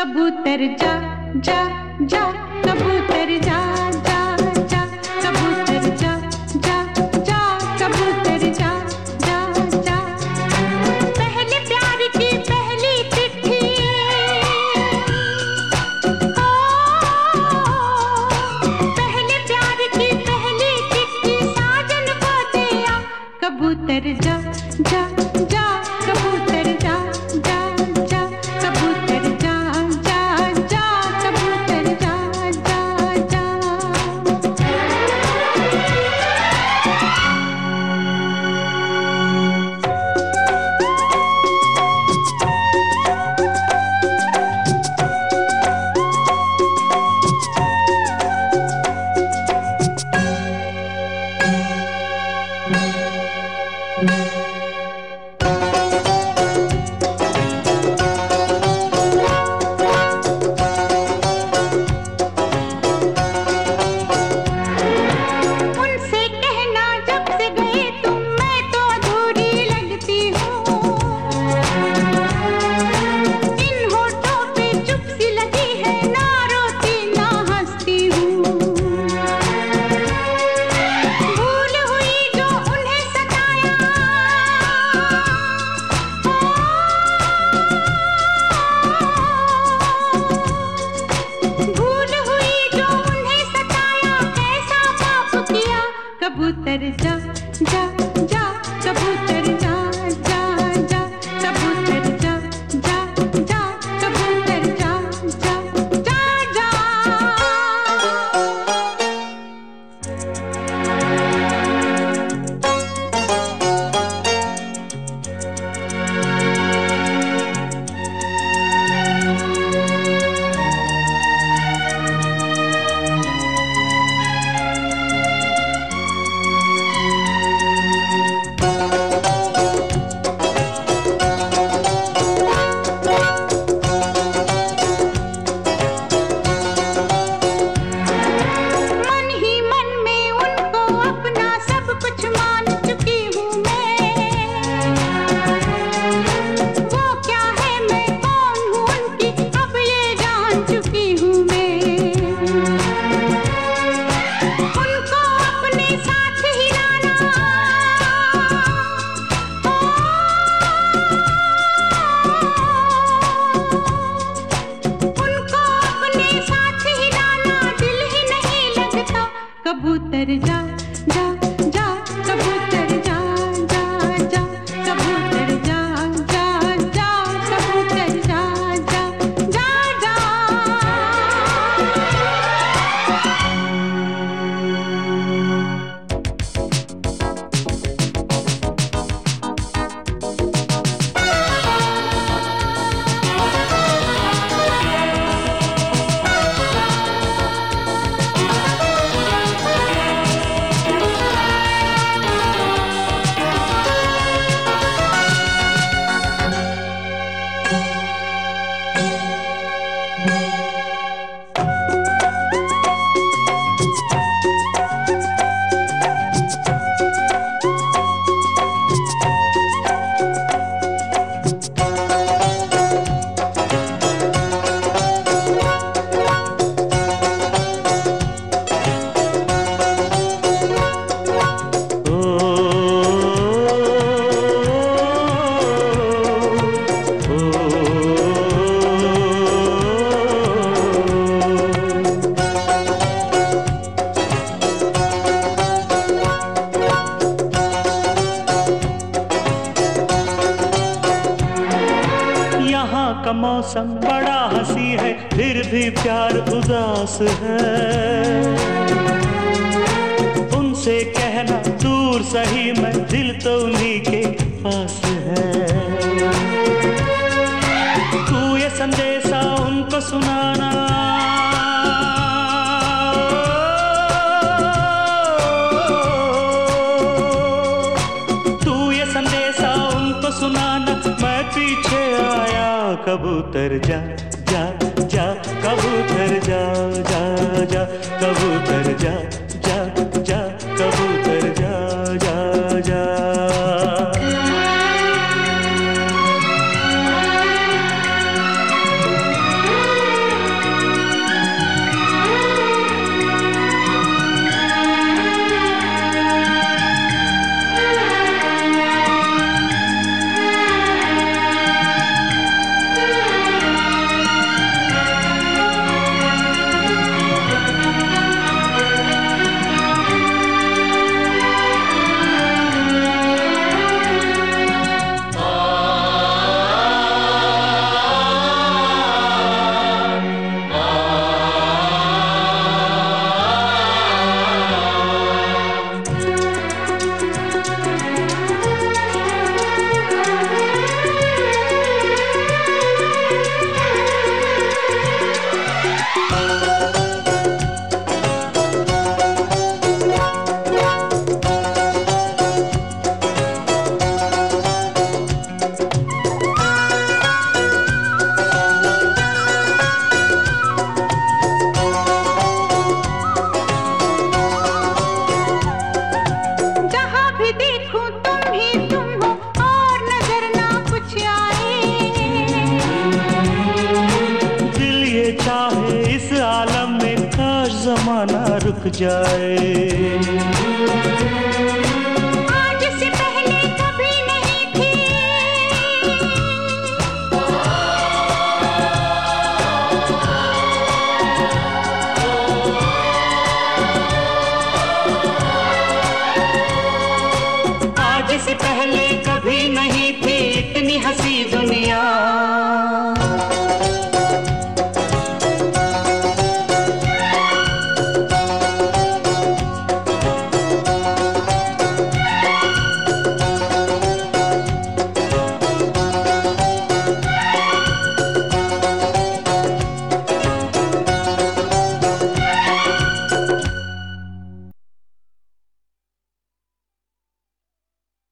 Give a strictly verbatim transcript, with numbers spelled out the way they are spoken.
कबूतर जा जा जा, कबूतर जा जा जा, कबूतर जा जा जा, कबूतर जा जा जा। पहले प्यार की पहली चिट्ठी, ओ पहले प्यार की पहली चिट्ठी साजन को दिया। कबूतर जा जा जा, कबूतर जा जा जा, कबूतर जा जा जा, कबूतर जा जा जा। कबूतर जा जा जा, कबूतर जा जा जा, कबूतर जा जा जा, कबूतर जा जा जा जा। कबूतर जा जा जा, कबूतर जा जा जा, कबूतर जा जा जा, कबूतर जा जा जा जा। का मौसम बड़ा हंसी है, फिर भी प्यार उदास है। उनसे कहना दूर सही मैं, दिल तो उन्हीं के पास है। तू ये संदेशा उनको सुनाना, तू ये संदेशा उनको सुनाना, मैं पीछे आया। कबूतर जा जा जा, कबूतर जा जा जा, कबूतर जा जा जा, कबूतर जा जा जा। रुक जाए।